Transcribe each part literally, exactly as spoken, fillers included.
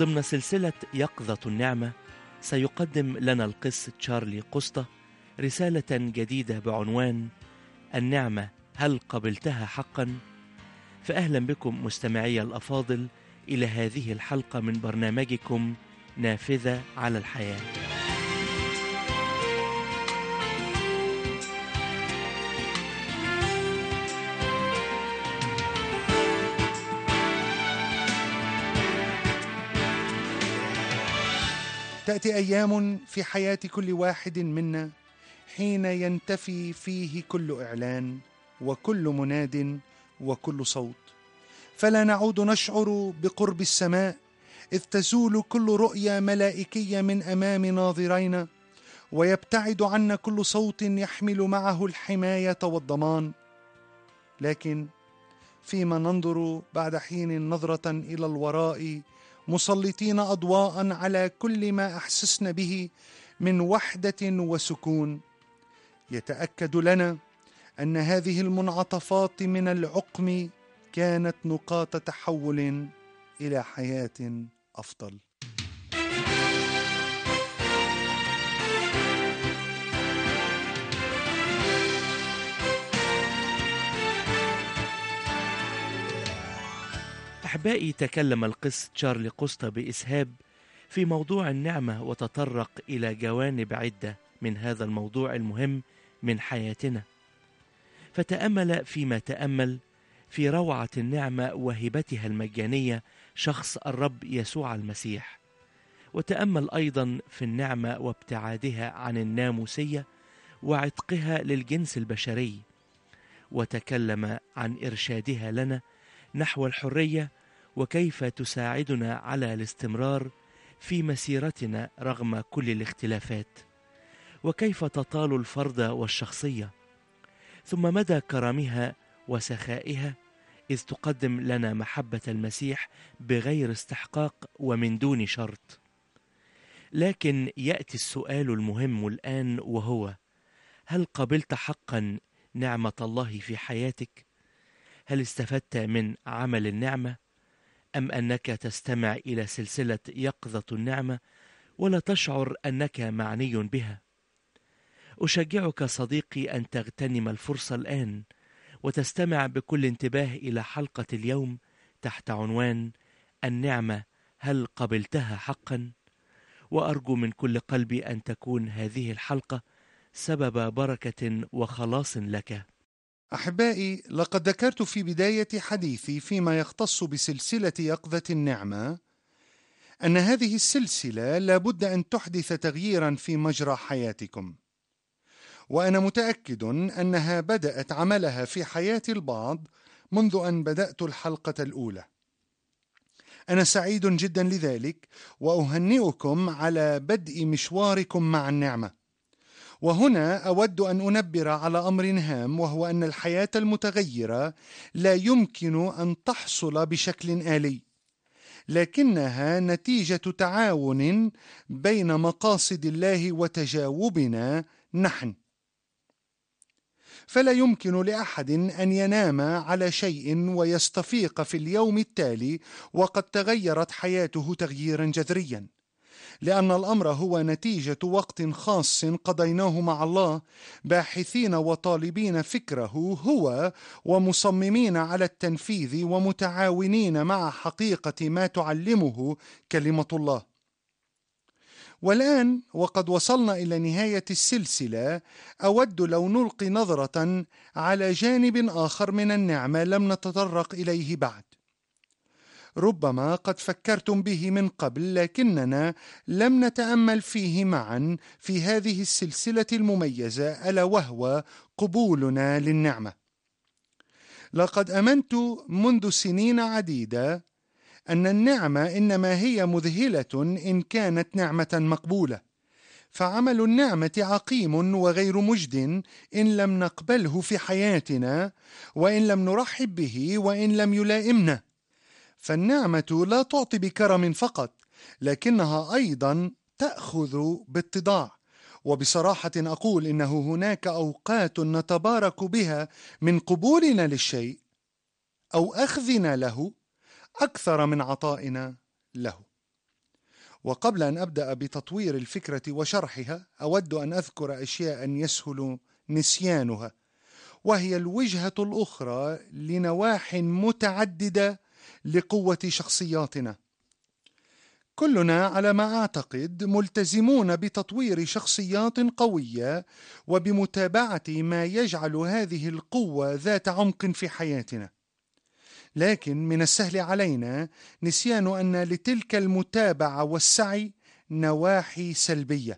ضمن سلسلة يقظة النعمة سيقدم لنا القس تشارلي قسطة رسالة جديدة بعنوان النعمة هل قبلتها حقا؟ فأهلا بكم مستمعي الأفاضل إلى هذه الحلقة من برنامجكم نافذة على الحياة. تأتي أيام في حياة كل واحد منا حين ينتفي فيه كل إعلان وكل مناد وكل صوت، فلا نعود نشعر بقرب السماء إذ تزول كل رؤية ملائكية من أمام ناظرينا، ويبتعد عنا كل صوت يحمل معه الحماية والضمان. لكن فيما ننظر بعد حين نظرة إلى الوراء مسلطين أضواء على كل ما أحسسنا به من وحدة وسكون، يتأكد لنا أن هذه المنعطفات من العقم كانت نقاط تحول إلى حياة أفضل. أحبائي، تكلم القس تشارلي قسطة بإسهاب في موضوع النعمة وتطرق إلى جوانب عدة من هذا الموضوع المهم من حياتنا، فتأمل فيما تأمل في روعة النعمة وهبتها المجانية شخص الرب يسوع المسيح، وتأمل أيضا في النعمة وابتعادها عن الناموسية وعتقها للجنس البشري، وتكلم عن إرشادها لنا نحو الحرية وكيف تساعدنا على الاستمرار في مسيرتنا رغم كل الاختلافات، وكيف تطال الفرد والشخصية، ثم مدى كرمها وسخائها إذ تقدم لنا محبة المسيح بغير استحقاق ومن دون شرط. لكن يأتي السؤال المهم الآن، وهو: هل قبلت حقا نعمة الله في حياتك؟ هل استفدت من عمل النعمة؟ أم أنك تستمع إلى سلسلة يقظة النعمة ولا تشعر أنك معني بها؟ أشجعك صديقي أن تغتنم الفرصة الآن وتستمع بكل انتباه إلى حلقة اليوم تحت عنوان النعمة هل قبلتها حقا؟ وأرجو من كل قلبي أن تكون هذه الحلقة سبب بركة وخلاص لك. أحبائي، لقد ذكرت في بداية حديثي فيما يختص بسلسلة يقظة النعمة أن هذه السلسلة لابد أن تحدث تغييرا في مجرى حياتكم، وأنا متأكد أنها بدأت عملها في حياة البعض منذ أن بدأت الحلقة الأولى. أنا سعيد جدا لذلك، وأهنئكم على بدء مشواركم مع النعمة. وهنا أود أن أنبر على أمر هام، وهو أن الحياة المتغيرة لا يمكن أن تحصل بشكل آلي، لكنها نتيجة تعاون بين مقاصد الله وتجاوبنا نحن. فلا يمكن لأحد أن ينام على شيء ويستفيق في اليوم التالي وقد تغيرت حياته تغييرا جذريا، لأن الأمر هو نتيجة وقت خاص قضيناه مع الله باحثين وطالبين فكره هو ومصممين على التنفيذ ومتعاونين مع حقيقة ما تعلمه كلمة الله. والآن وقد وصلنا إلى نهاية السلسلة، أود لو نلقي نظرة على جانب آخر من النعمة لم نتطرق إليه بعد. ربما قد فكرتم به من قبل، لكننا لم نتأمل فيه معا في هذه السلسلة المميزة، ألا وهو قبولنا للنعمة. لقد آمنت منذ سنين عديدة أن النعمة إنما هي مذهلة إن كانت نعمة مقبولة، فعمل النعمة عقيم وغير مجد إن لم نقبله في حياتنا، وإن لم نرحب به، وإن لم يلائمنا. فالنعمة لا تعطي بكرم فقط، لكنها أيضا تأخذ باتضاع. وبصراحة أقول إنه هناك أوقات نتبارك بها من قبولنا للشيء أو أخذنا له أكثر من عطائنا له. وقبل أن أبدأ بتطوير الفكرة وشرحها أود أن أذكر أشياء يسهل نسيانها، وهي الوجهة الأخرى لنواح متعددة لقوة شخصياتنا. كلنا على ما أعتقد ملتزمون بتطوير شخصيات قوية وبمتابعة ما يجعل هذه القوة ذات عمق في حياتنا، لكن من السهل علينا نسيان أن لتلك المتابعة والسعي نواحي سلبية.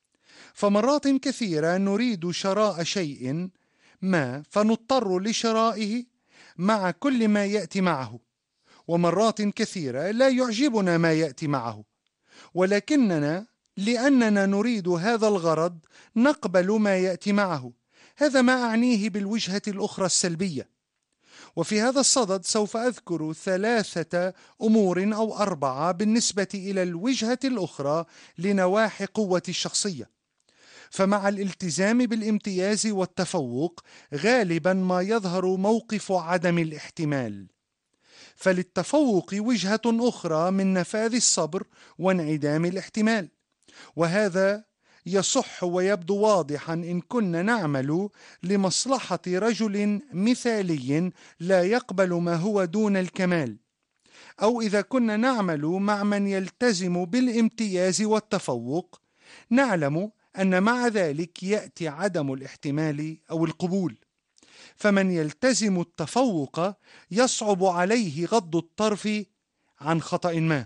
فمرات كثيرة نريد شراء شيء ما فنضطر لشرائه مع كل ما يأتي معه، ومرات كثيرة لا يعجبنا ما يأتي معه، ولكننا لأننا نريد هذا الغرض نقبل ما يأتي معه. هذا ما أعنيه بالوجهة الأخرى السلبية. وفي هذا الصدد سوف أذكر ثلاثة أمور أو أربعة بالنسبة إلى الوجهة الأخرى لنواحي قوة الشخصية. فمع الالتزام بالامتياز والتفوق غالبا ما يظهر موقف عدم الاحتمال، فللتفوق وجهة أخرى من نفاذ الصبر وانعدام الاحتمال، وهذا يصح ويبدو واضحا إن كنا نعمل لمصلحة رجل مثالي لا يقبل ما هو دون الكمال، أو إذا كنا نعمل مع من يلتزم بالامتياز والتفوق، نعلم أن مع ذلك يأتي عدم الاحتمال أو القبول. فمن يلتزم التفوق يصعب عليه غض الطرف عن خطأ ما.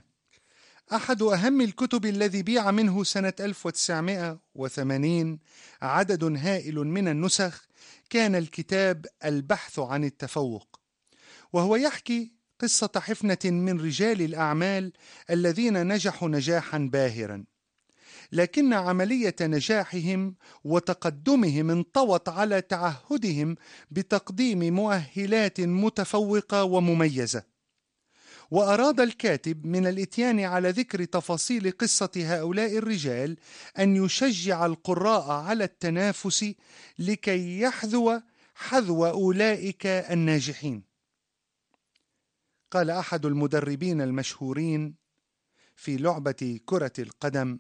أحد أهم الكتب الذي بيع منه سنة ألف وتسعمائة وثمانين عدد هائل من النسخ كان الكتاب البحث عن التفوق، وهو يحكي قصة حفنة من رجال الأعمال الذين نجحوا نجاحا باهرا، لكن عملية نجاحهم وتقدمهم انطوت على تعهدهم بتقديم مؤهلات متفوقة ومميزة. وأراد الكاتب من الإتيان على ذكر تفاصيل قصة هؤلاء الرجال أن يشجع القراء على التنافس لكي يحذو حذو أولئك الناجحين. قال أحد المدربين المشهورين في لعبة كرة القدم: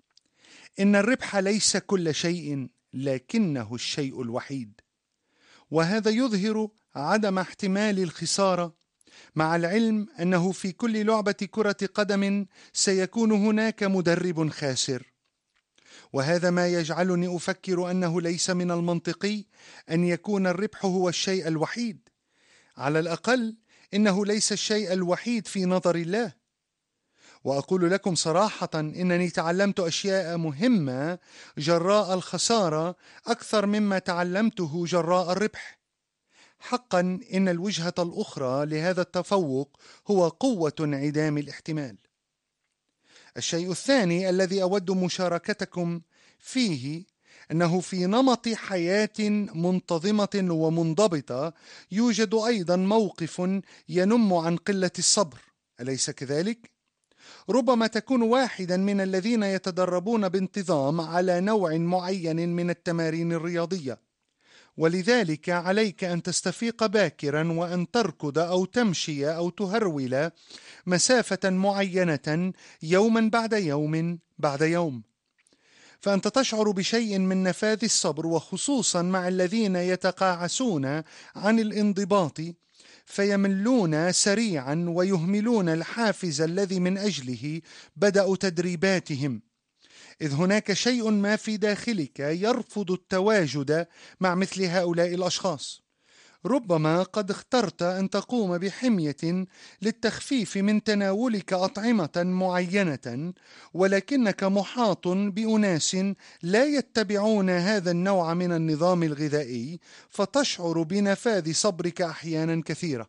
إن الربح ليس كل شيء، لكنه الشيء الوحيد. وهذا يظهر عدم احتمال الخسارة، مع العلم أنه في كل لعبة كرة قدم سيكون هناك مدرب خاسر. وهذا ما يجعلني أفكر أنه ليس من المنطقي أن يكون الربح هو الشيء الوحيد. على الأقل إنه ليس الشيء الوحيد في نظر الله. وأقول لكم صراحة إنني تعلمت أشياء مهمة جراء الخسارة أكثر مما تعلمته جراء الربح. حقا إن الوجهة الأخرى لهذا التفوق هو قوة انعدام الاحتمال. الشيء الثاني الذي أود مشاركتكم فيه أنه في نمط حياة منتظمة ومنضبطة يوجد أيضا موقف ينم عن قلة الصبر، أليس كذلك؟ ربما تكون واحدا من الذين يتدربون بانتظام على نوع معين من التمارين الرياضية، ولذلك عليك أن تستفيق باكرا وأن تركض أو تمشي أو تهرول مسافة معينة يوما بعد يوم بعد يوم، فأنت تشعر بشيء من نفاذ الصبر، وخصوصا مع الذين يتقاعسون عن الانضباط فيملون سريعا ويهملون الحافز الذي من أجله بدأوا تدريباتهم، إذ هناك شيء ما في داخلك يرفض التواجد مع مثل هؤلاء الأشخاص. ربما قد اخترت أن تقوم بحمية للتخفيف من تناولك أطعمة معينة، ولكنك محاط بأناس لا يتبعون هذا النوع من النظام الغذائي، فتشعر بنفاذ صبرك أحيانا كثيرة.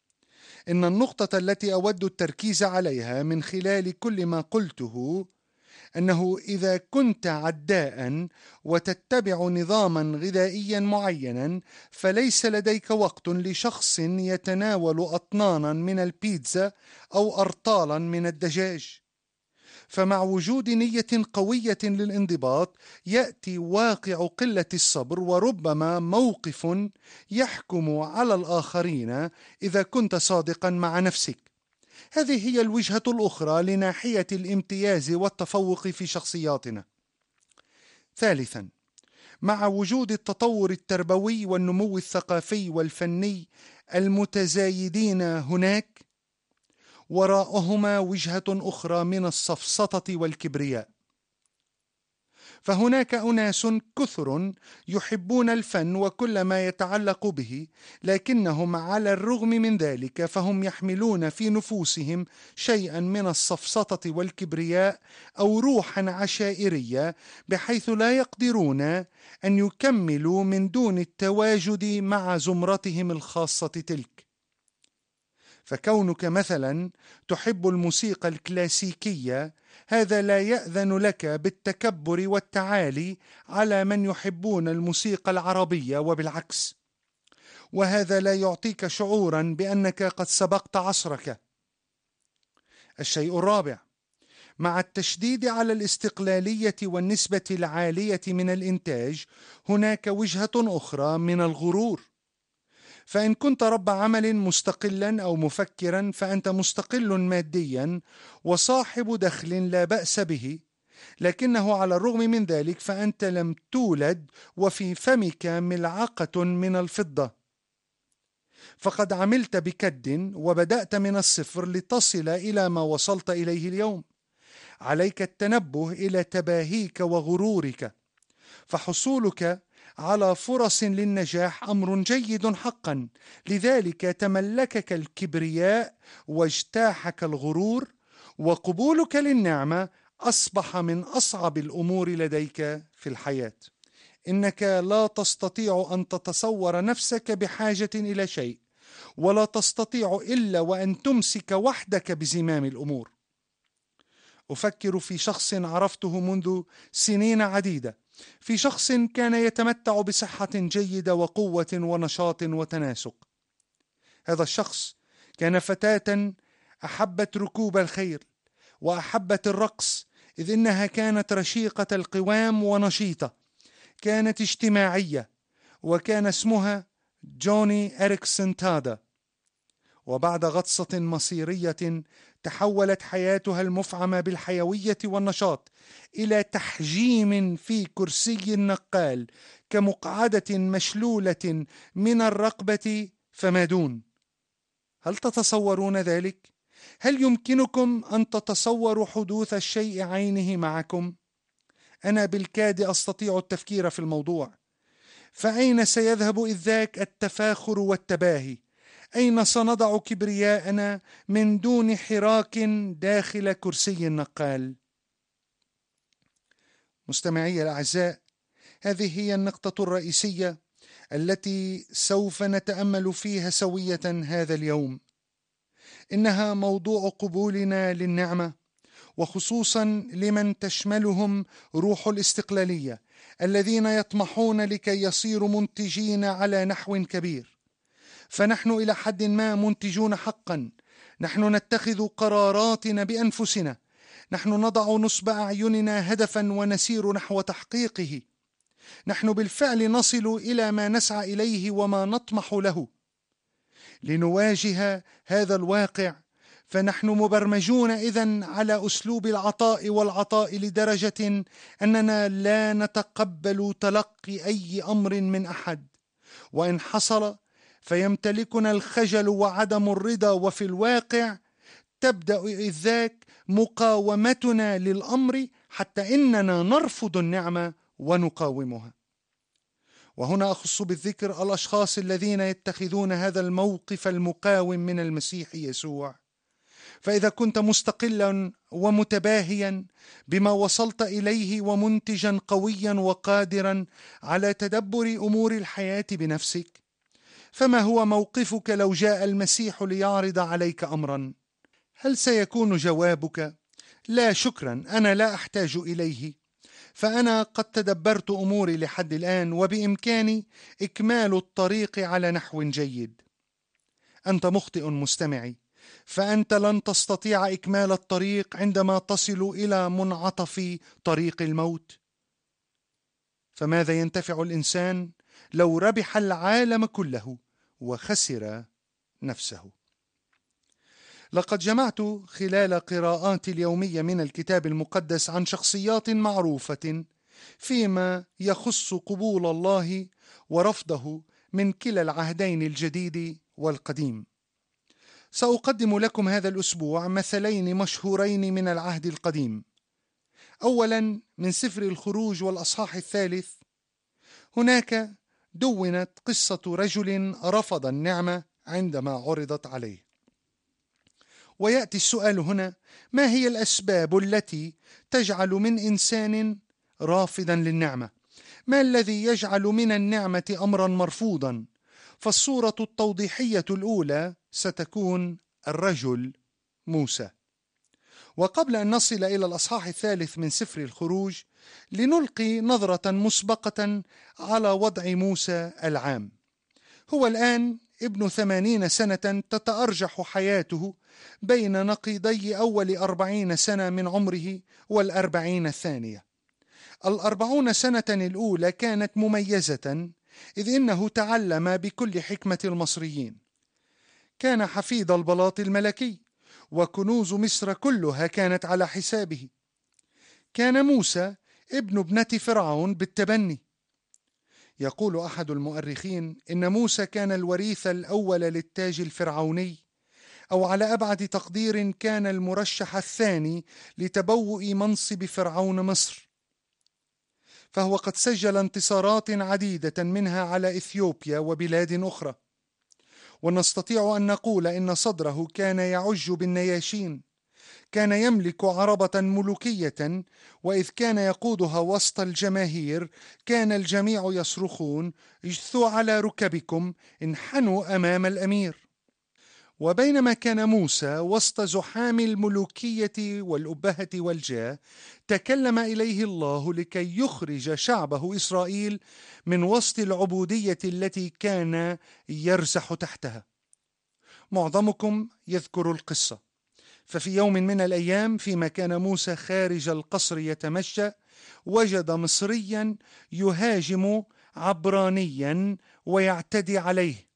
إن النقطة التي أود التركيز عليها من خلال كل ما قلته أنه إذا كنت عداء وتتبع نظاما غذائيا معينا فليس لديك وقت لشخص يتناول أطنانا من البيتزا أو أرطالا من الدجاج. فمع وجود نية قوية للانضباط يأتي واقع قلة الصبر، وربما موقف يحكم على الآخرين إذا كنت صادقا مع نفسك. هذه هي الوجهة الأخرى لناحية الامتياز والتفوق في شخصياتنا. ثالثا، مع وجود التطور التربوي والنمو الثقافي والفني المتزايدين هناك، وراءهما وجهة أخرى من السفسطة والكبرياء. فهناك أناس كثر يحبون الفن وكل ما يتعلق به، لكنهم على الرغم من ذلك فهم يحملون في نفوسهم شيئا من السفسطة والكبرياء أو روحا عشائرية، بحيث لا يقدرون أن يكملوا من دون التواجد مع زمرتهم الخاصة تلك. فكونك مثلا تحب الموسيقى الكلاسيكية، هذا لا يأذن لك بالتكبر والتعالي على من يحبون الموسيقى العربية وبالعكس، وهذا لا يعطيك شعورا بأنك قد سبقت عصرك. الشيء الرابع، مع التشديد على الاستقلالية والنسبة العالية من الإنتاج، هناك وجهة أخرى من الغرور. فإن كنت رب عمل مستقلا أو مفكرا فأنت مستقل ماديا وصاحب دخل لا بأس به، لكنه على الرغم من ذلك فأنت لم تولد وفي فمك ملعقة من الفضة، فقد عملت بكد وبدأت من الصفر لتصل إلى ما وصلت إليه اليوم. عليك التنبه إلى تباهيك وغرورك، فحصولك على فرص للنجاح أمر جيد حقا، لذلك تملكك الكبرياء واجتاحك الغرور، وقبولك للنعمة أصبح من أصعب الأمور لديك في الحياة. إنك لا تستطيع أن تتصور نفسك بحاجة إلى شيء، ولا تستطيع إلا وأن تمسك وحدك بزمام الأمور. أفكر في شخص عرفته منذ سنين عديدة، في شخص كان يتمتع بصحة جيدة وقوة ونشاط وتناسق. هذا الشخص كان فتاة أحبت ركوب الخيل وأحبت الرقص، إذ إنها كانت رشيقة القوام ونشيطة، كانت اجتماعية، وكان اسمها جوني إريكسون تادا. وبعد غطسة مصيرية تحولت حياتها المفعمة بالحيوية والنشاط إلى تحجيم في كرسي النقال كمقعدة مشلولة من الرقبة فما دون. هل تتصورون ذلك؟ هل يمكنكم أن تتصوروا حدوث الشيء عينه معكم؟ أنا بالكاد أستطيع التفكير في الموضوع. فأين سيذهب إذ ذاك التفاخر والتباهي؟ أين سنضع كبرياءنا من دون حراك داخل كرسي النقال؟ مستمعي الأعزاء، هذه هي النقطة الرئيسية التي سوف نتأمل فيها سوية هذا اليوم. إنها موضوع قبولنا للنعمة، وخصوصا لمن تشملهم روح الاستقلالية، الذين يطمحون لكي يصيروا منتجين على نحو كبير. فنحن إلى حد ما منتجون حقا، نحن نتخذ قراراتنا بأنفسنا، نحن نضع نصب أعيننا هدفا ونسير نحو تحقيقه، نحن بالفعل نصل إلى ما نسعى إليه وما نطمح له. لنواجه هذا الواقع فنحن مبرمجون إذن على أسلوب العطاء والعطاء لدرجة أننا لا نتقبل تلقي أي أمر من أحد، وإن حصل فيمتلكنا الخجل وعدم الرضا، وفي الواقع تبدأ إذ ذاك مقاومتنا للأمر حتى إننا نرفض النعمة ونقاومها. وهنا أخص بالذكر الأشخاص الذين يتخذون هذا الموقف المقاوم من المسيح يسوع. فإذا كنت مستقلا ومتباهيا بما وصلت إليه ومنتجا قويا وقادرا على تدبر أمور الحياة بنفسك، فما هو موقفك لو جاء المسيح ليعرض عليك أمرا؟ هل سيكون جوابك لا شكرا، أنا لا أحتاج إليه، فأنا قد تدبرت أموري لحد الآن وبإمكاني إكمال الطريق على نحو جيد؟ أنت مخطئ مستمعي، فأنت لن تستطيع إكمال الطريق عندما تصل إلى منعطف طريق الموت. فماذا ينتفع الإنسان لو ربح العالم كله وخسر نفسه؟ لقد جمعت خلال قراءاتي اليومية من الكتاب المقدس عن شخصيات معروفة فيما يخص قبول الله ورفضه من كلا العهدين الجديد والقديم. سأقدم لكم هذا الأسبوع مثلين مشهورين من العهد القديم. أولا من سفر الخروج والأصحاح الثالث. هناك دونت قصة رجل رفض النعمة عندما عرضت عليه. ويأتي السؤال هنا: ما هي الأسباب التي تجعل من إنسان رافضا للنعمة؟ ما الذي يجعل من النعمة أمرا مرفوضا؟ فالصورة التوضيحية الأولى ستكون الرجل موسى. وقبل أن نصل إلى الأصحاح الثالث من سفر الخروج، لنلقي نظرة مسبقة على وضع موسى العام. هو الآن ابن ثمانين سنة تتأرجح حياته بين نقيضي أول أربعين سنة من عمره والأربعين الثانية. الأربعون سنة الأولى كانت مميزة، إذ إنه تعلم بكل حكمة المصريين. كان حفيد البلاط الملكي، وكنوز مصر كلها كانت على حسابه. كان موسى ابن ابنة فرعون بالتبني. يقول أحد المؤرخين إن موسى كان الوريث الأول للتاج الفرعوني، أو على أبعد تقدير كان المرشح الثاني لتبوء منصب فرعون مصر. فهو قد سجل انتصارات عديدة منها على إثيوبيا وبلاد أخرى، ونستطيع أن نقول إن صدره كان يعج بالنياشين. كان يملك عربة ملوكية، وإذ كان يقودها وسط الجماهير كان الجميع يصرخون: اجثوا على ركبكم، انحنوا أمام الأمير. وبينما كان موسى وسط زحام الملوكية والأبهة والجاه، تكلم إليه الله لكي يخرج شعبه إسرائيل من وسط العبودية التي كان يرزح تحتها. معظمكم يذكر القصة. ففي يوم من الأيام، فيما كان موسى خارج القصر يتمشى، وجد مصريا يهاجم عبرانيا ويعتدي عليه،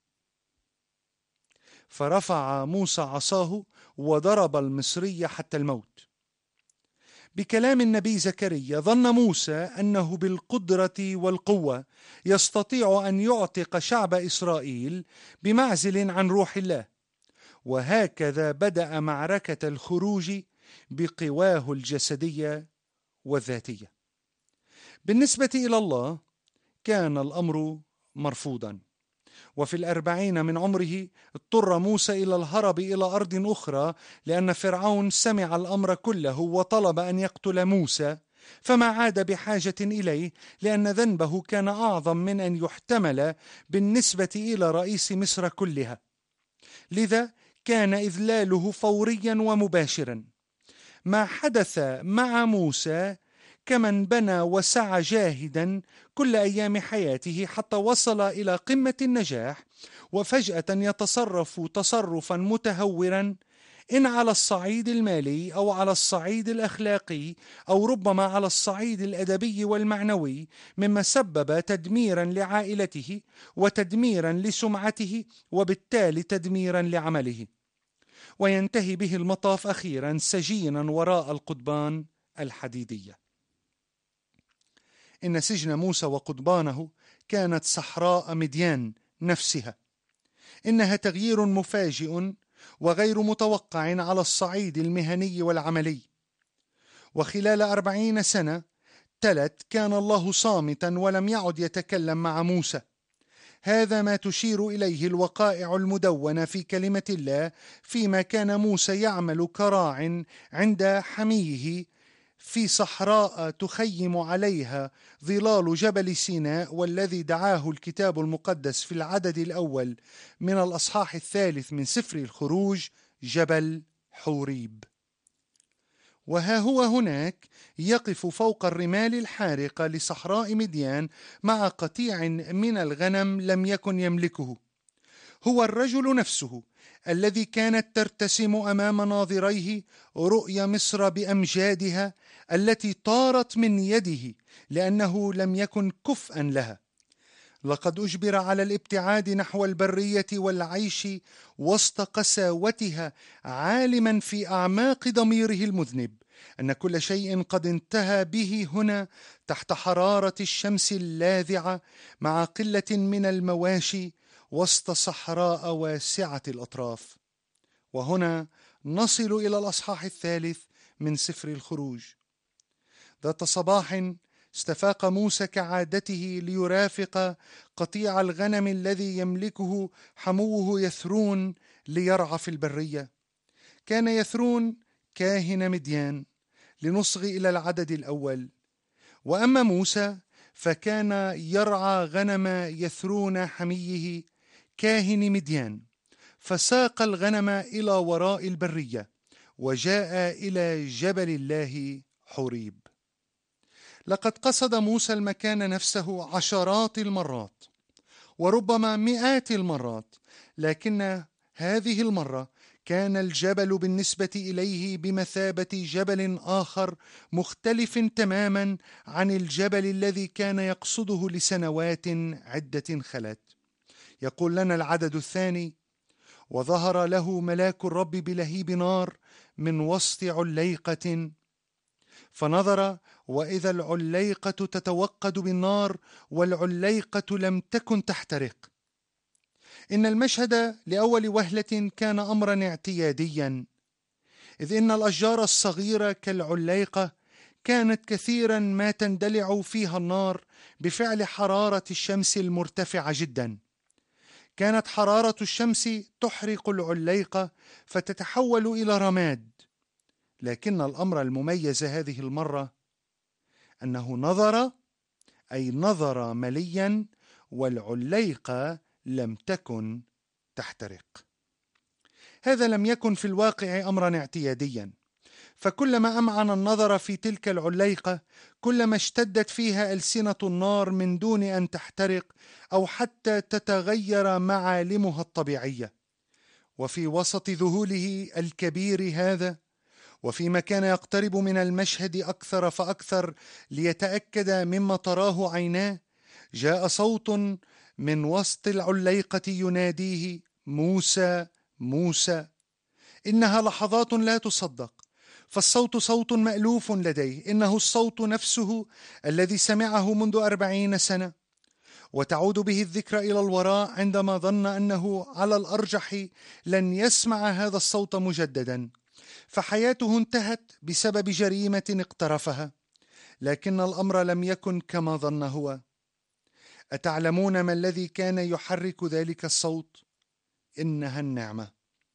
فرفع موسى عصاه وضرب المصري حتى الموت. بكلام النبي زكريا، ظن موسى أنه بالقدرة والقوة يستطيع أن يعتق شعب إسرائيل بمعزل عن روح الله. وهكذا بدأ معركة الخروج بقواه الجسدية والذاتية. بالنسبة إلى الله كان الأمر مرفوضا. وفي الأربعين من عمره اضطر موسى إلى الهرب إلى أرض أخرى، لأن فرعون سمع الأمر كله وطلب أن يقتل موسى، فما عاد بحاجة إليه، لأن ذنبه كان أعظم من أن يحتمل بالنسبة إلى رئيس مصر كلها. لذا كان إذلاله فوريا ومباشرا. ما حدث مع موسى كمن بنى وسعى جاهدا كل أيام حياته حتى وصل إلى قمة النجاح، وفجأة يتصرف تصرفا متهورا، إن على الصعيد المالي أو على الصعيد الأخلاقي أو ربما على الصعيد الأدبي والمعنوي، مما سبب تدميرا لعائلته وتدميرا لسمعته وبالتالي تدميرا لعمله. وينتهي به المطاف أخيرا سجينا وراء القضبان الحديدية. إن سجن موسى وقضبانه كانت صحراء مديان نفسها. إنها تغيير مفاجئ وغير متوقع على الصعيد المهني والعملي. وخلال أربعين سنة تلت كان الله صامتا ولم يعد يتكلم مع موسى. هذا ما تشير إليه الوقائع المدونة في كلمة الله، فيما كان موسى يعمل كراع عند حميه في صحراء تخيم عليها ظلال جبل سيناء، والذي دعاه الكتاب المقدس في العدد الأول من الأصحاح الثالث من سفر الخروج جبل حوريب. وها هو هناك يقف فوق الرمال الحارقة لصحراء مديان مع قطيع من الغنم لم يكن يملكه. هو الرجل نفسه الذي كانت ترتسم أمام ناظريه رؤيا مصر بأمجادها التي طارت من يده لأنه لم يكن كفءا لها. لقد أجبر على الابتعاد نحو البرية والعيش وسط قساوتها، عالما في أعماق ضميره المذنب أن كل شيء قد انتهى به هنا تحت حرارة الشمس اللاذعة، مع قلة من المواشي وسط صحراء واسعة الأطراف. وهنا نصل إلى الأصحاح الثالث من سفر الخروج. ذات صباح استفاق موسى كعادته ليرافق قطيع الغنم الذي يملكه حموه يثرون ليرعى في البرية. كان يثرون كاهن مديان لنصغ إلى العدد الأول، وأما موسى فكان يرعى غنم يثرون حميه كاهن مديان، فساق الغنم إلى وراء البرية وجاء إلى جبل الله حوريب. لقد قصد موسى المكان نفسه عشرات المرات وربما مئات المرات، لكن هذه المرة كان الجبل بالنسبة إليه بمثابة جبل آخر مختلف تماما عن الجبل الذي كان يقصده لسنوات عدة خلت. يقول لنا العدد الثاني: وظهر له ملاك الرب بلهيب نار من وسط عليقة، فنظر وإذا العليقة تتوقد بالنار والعليقة لم تكن تحترق. إن المشهد لأول وهلة كان أمرا اعتياديا، إذ إن الأشجار الصغيرة كالعليقة كانت كثيرا ما تندلع فيها النار بفعل حرارة الشمس المرتفعة جدا. كانت حرارة الشمس تحرق العليقة فتتحول إلى رماد، لكن الأمر المميز هذه المرة أنه نظر، أي نظر مليا، والعليقة لم تكن تحترق. هذا لم يكن في الواقع أمرا اعتياديا، فكلما أمعن النظر في تلك العليقة كلما اشتدت فيها ألسنة النار من دون أن تحترق أو حتى تتغير معالمها الطبيعية. وفي وسط ذهوله الكبير هذا، وفيما كان يقترب من المشهد أكثر فأكثر ليتأكد مما تراه عيناه، جاء صوت من وسط العليقة يناديه: موسى موسى. إنها لحظات لا تصدق، فالصوت صوت مألوف لديه، إنه الصوت نفسه الذي سمعه منذ أربعين سنة. وتعود به الذكرى إلى الوراء عندما ظن أنه على الأرجح لن يسمع هذا الصوت مجددا، فحياته انتهت بسبب جريمة اقترفها. لكن الأمر لم يكن كما ظن هو. أتعلمون ما الذي كان يحرك ذلك الصوت؟ إنها النعمة.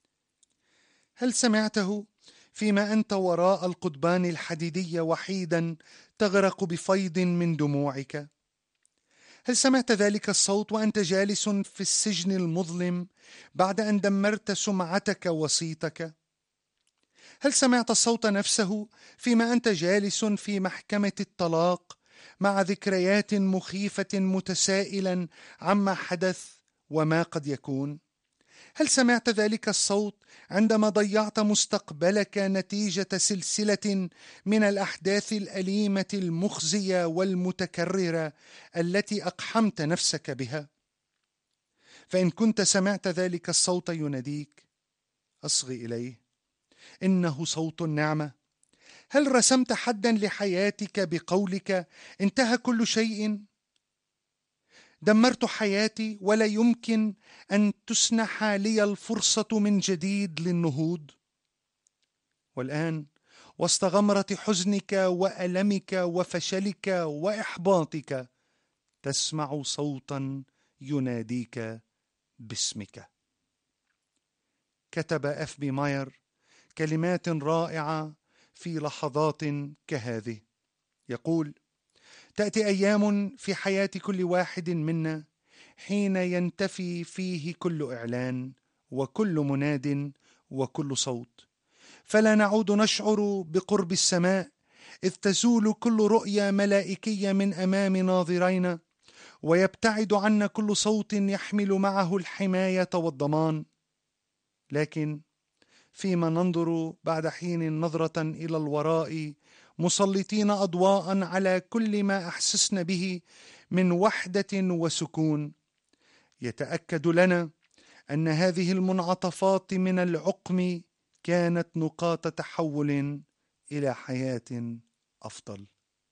هل سمعته فيما أنت وراء القضبان الحديدية وحيدا تغرق بفيض من دموعك؟ هل سمعت ذلك الصوت وأنت جالس في السجن المظلم بعد أن دمرت سمعتك وصيتك؟ هل سمعت الصوت نفسه فيما أنت جالس في محكمة الطلاق مع ذكريات مخيفة متسائلا عما حدث وما قد يكون؟ هل سمعت ذلك الصوت عندما ضيعت مستقبلك نتيجة سلسلة من الأحداث الأليمة المخزية والمتكررة التي أقحمت نفسك بها؟ فإن كنت سمعت ذلك الصوت يناديك، أصغ إليه، إنه صوت النعمة. هل رسمت حدا لحياتك بقولك: انتهى كل شيء، دمرت حياتي ولا يمكن أن تسنح لي الفرصة من جديد للنهوض؟ والآن وسط غمرة حزنك وألمك وفشلك وإحباطك تسمع صوتا يناديك باسمك. كتب اف بي ماير كلمات رائعة في لحظات كهذه. يقول: تأتي أيام في حياة كل واحد منا حين ينتفي فيه كل إعلان وكل مناد وكل صوت، فلا نعود نشعر بقرب السماء، إذ تزول كل رؤية ملائكية من أمام ناظرينا، ويبتعد عنا كل صوت يحمل معه الحماية والضمان. لكن فيما ننظر بعد حين نظرة إلى الوراء، مسلطين أضواء على كل ما أحسسنا به من وحدة وسكون. يتأكد لنا أن هذه المنعطفات من العقم كانت نقاط تحول إلى حياة أفضل.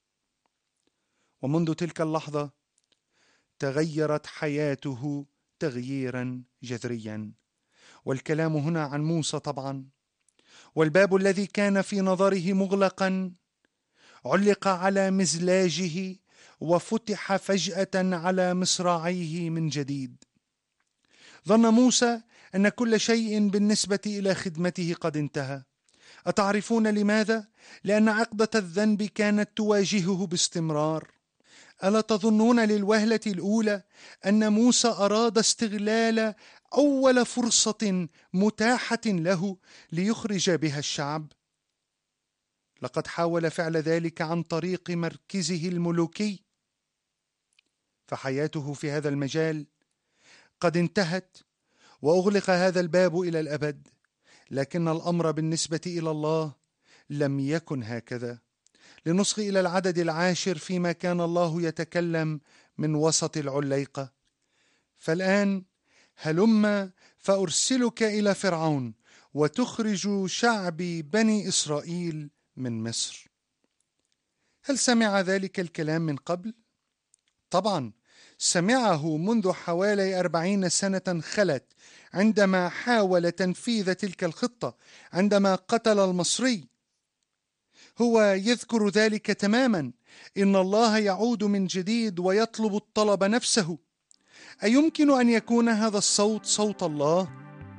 ومنذ تلك اللحظة تغيرت حياته تغييرا جذريا. والكلام هنا عن موسى طبعا. والباب الذي كان في نظره مغلقا علق على مزلاجه وفتح فجأة على مصراعيه من جديد. ظن موسى أن كل شيء بالنسبة إلى خدمته قد انتهى. أتعرفون لماذا؟ لأن عقدة الذنب كانت تواجهه باستمرار. ألا تظنون للوهلة الأولى أن موسى أراد استغلال أول فرصة متاحة له ليخرج بها الشعب؟ لقد حاول فعل ذلك عن طريق مركزه الملوكي، فحياته في هذا المجال قد انتهت وأغلق هذا الباب إلى الأبد. لكن الأمر بالنسبة إلى الله لم يكن هكذا. لنصغي إلى العدد العاشر فيما كان الله يتكلم من وسط العليقة. فالآن هلم فأرسلك إلى فرعون وتخرج شعبي بني إسرائيل من مصر. هل سمع ذلك الكلام من قبل؟ طبعا سمعه منذ حوالي أربعين سنة خلت، عندما حاول تنفيذ تلك الخطة عندما قتل المصري. هو يذكر ذلك تماما. إن الله يعود من جديد ويطلب الطلب نفسه. أيمكن أن يكون هذا الصوت صوت الله؟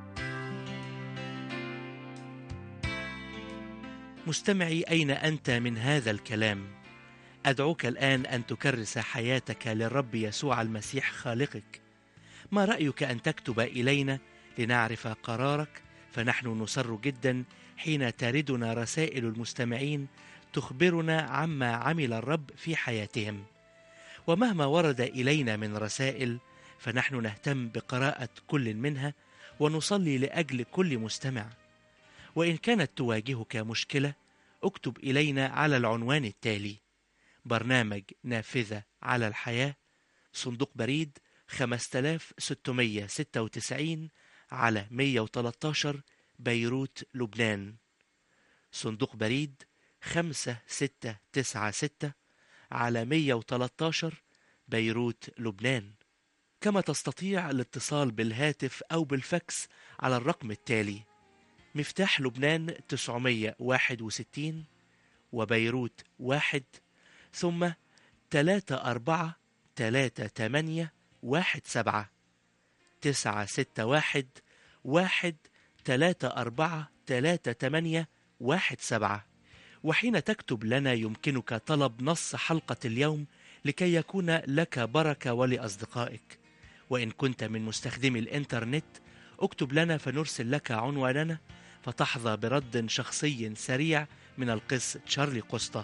مستمعي، أين أنت من هذا الكلام؟ أدعوك الآن أن تكرس حياتك للرب يسوع المسيح خالقك. ما رأيك أن تكتب إلينا لنعرف قرارك؟ فنحن نسر جدا حين تردنا رسائل المستمعين تخبرنا عما عمل الرب في حياتهم. ومهما ورد إلينا من رسائل فنحن نهتم بقراءة كل منها ونصلي لأجل كل مستمع. وإن كانت تواجهك مشكلة اكتب إلينا على العنوان التالي: برنامج نافذة على الحياة، صندوق بريد خمسة آلاف وستمائة وستة وتسعين على مئة وثلاثة عشر بيروت لبنان. صندوق بريد خمسة ستة تسعة ستة على مئة وثلاثة عشر بيروت لبنان. كما تستطيع الاتصال بالهاتف أو بالفاكس على الرقم التالي: مفتاح لبنان تسعمائة وواحد وستين وبيروت واحد، ثم ثلاثة أربعة ثلاثة ثمانية واحد سبعة تسعة ستة واحد واحد ثلاثة أربعة ثلاثة ثمانية واحد سبعة. وحين تكتب لنا يمكنك طلب نص حلقة اليوم لكي يكون لك بركة ولأصدقائك. وإن كنت من مستخدمي الإنترنت اكتب لنا فنرسل لك عنواننا فتحظى برد شخصي سريع من القس تشارلي قسطة.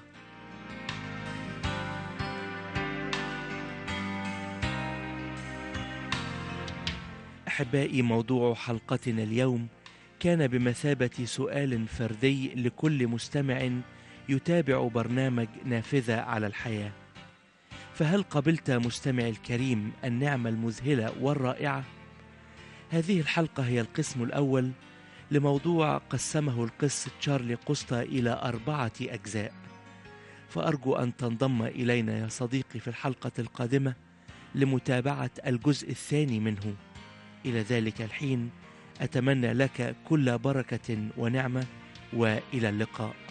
أحبائي، موضوع حلقتنا اليوم كان بمثابة سؤال فردي لكل مستمع يتابع برنامج نافذة على الحياة. فهل قبلت مستمع الكريم النعمة المذهلة والرائعة؟ هذه الحلقة هي القسم الأول لموضوع قسمه القس تشارلي قسطة إلى أربعة أجزاء. فأرجو أن تنضم إلينا يا صديقي في الحلقة القادمة لمتابعة الجزء الثاني منه. إلى ذلك الحين أتمنى لك كل بركة ونعمة، وإلى اللقاء.